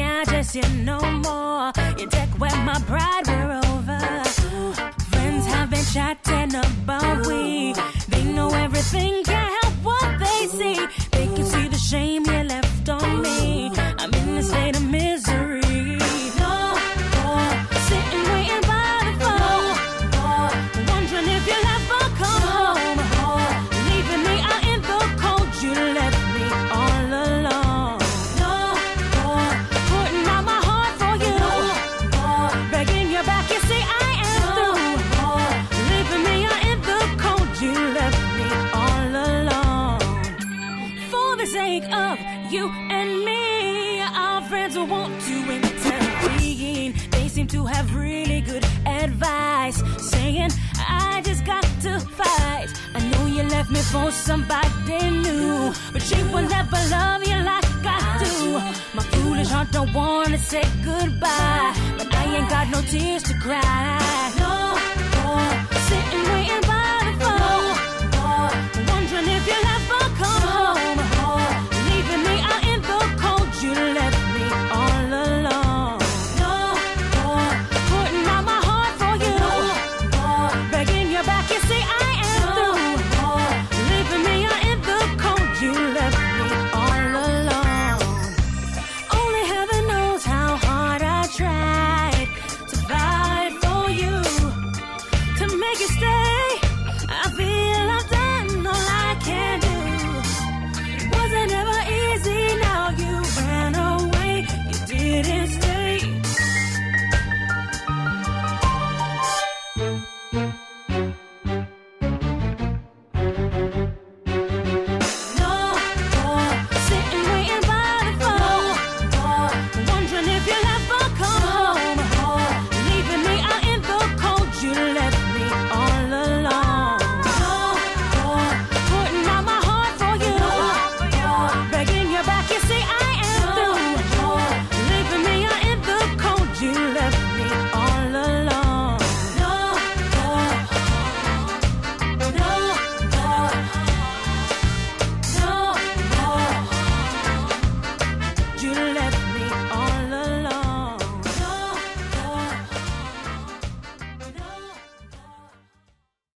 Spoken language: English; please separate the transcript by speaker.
Speaker 1: I just you no more. You take away my pride, we're over. Friends have been chatting about we. They know everything, can't help what they see. They can see the shame you left on me. I'm in a state of misery. No more sitting waiting by the phone. Wondering if you'll ever come home. Leaving me out in the cold, you left me all alone. No more putting out my heart for you. Begging you back, you see I am through. Leaving me out in the cold, you left me all alone. For the sake of you and me, our friends will want to intervene. They seem to have really good advice, saying I just got to fight. I know you left me for somebody new, but she will never love you like I do. My foolish heart don't wanna say goodbye, but I ain't got no tears to cry. No more sitting waiting